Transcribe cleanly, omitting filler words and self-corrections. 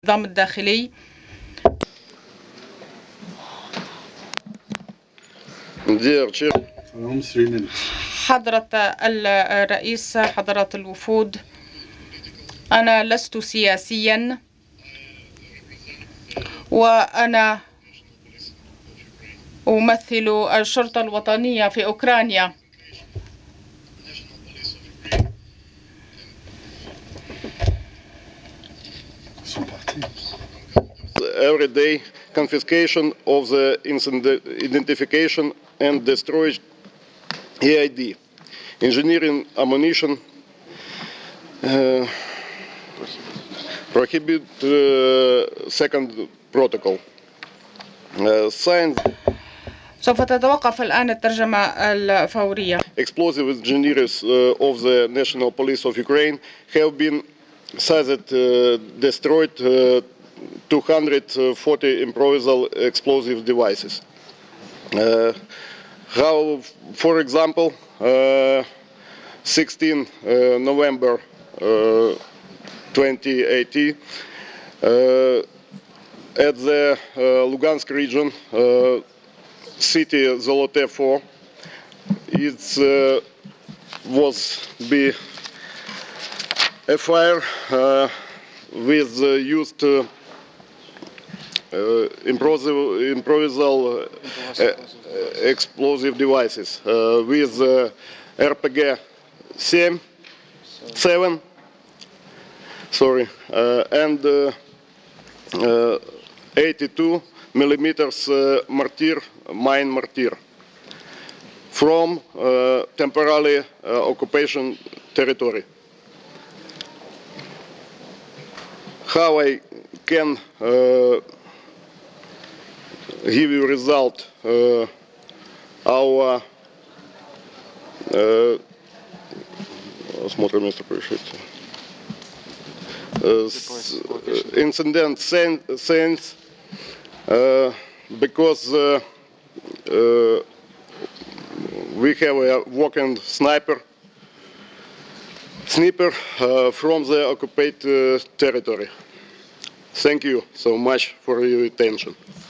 النظام الداخلي. حضرة الرئيس، حضرة الوفود، أنا لست سياسيا، وأنا أمثل الشرطة الوطنية في أوكرانيا. Every day, confiscation of the identification and destroyed EID, engineering ammunition, prohibit second protocol. Signed سوف تتوقف الآن الترجمة الفورية. explosive engineers of the National Police of Ukraine have been seized, destroyed 240 improvised explosive devices. How, for example, 16 November 2018, at the Lugansk region, city Zolote 4, it was be a fire with used improvised explosive devices with RPG 7, sorry, and 82 millimeters mortar, mine mortar from temporary occupation territory. How I can give you result our смотрим место происшествия. Incident sense because we have a walking sniper from the occupied territory. Thank you so much for your attention.